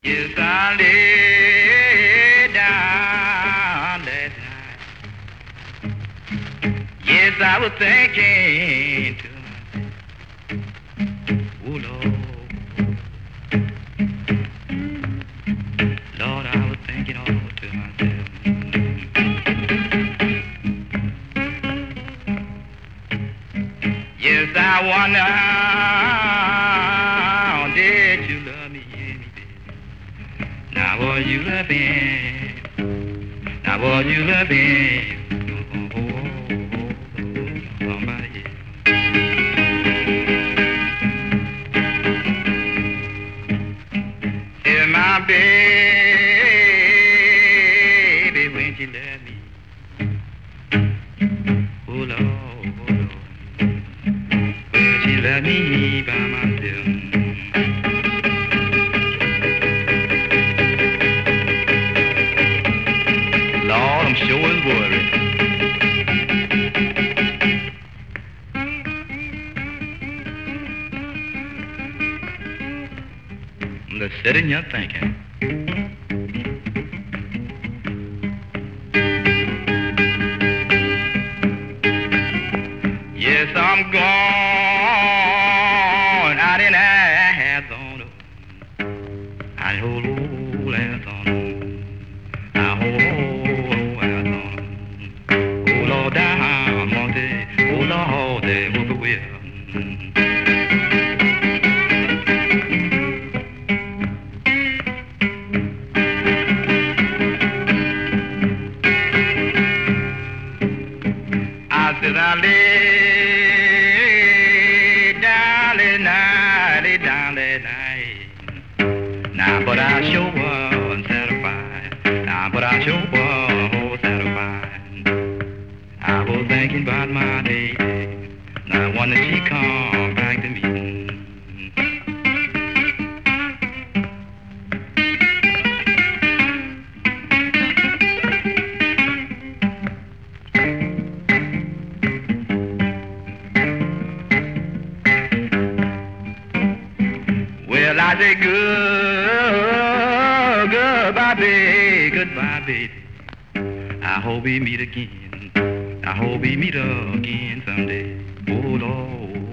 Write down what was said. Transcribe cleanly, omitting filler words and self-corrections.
Yes, I lay down last night. Yes, I was thinking to myself, oh Lord, I was thinking all to myself. Yes, I wonder, did you love me, baby? Now was you loving? Now was you loving? Somebody else. Tell my baby when she left me. Oh Lord, well she left me by myself. Lord, I'm sure is worried. I'm just sitting here thinking. Yes, I'm gone out in Arizona. I hold Arizona. I hold Arizona. Oh Lord, down Monte. Oh Lord, they will be well. I said I lay down last night, lay down last night. Now, but I sure wasn't satisfied. Now, but I sure was satisfied. I was thinking about my baby. Now, when she come back to me. Well, I say goodbye, baby, goodbye, baby. I hope we meet again. I hope we meet again someday. Oh Lord.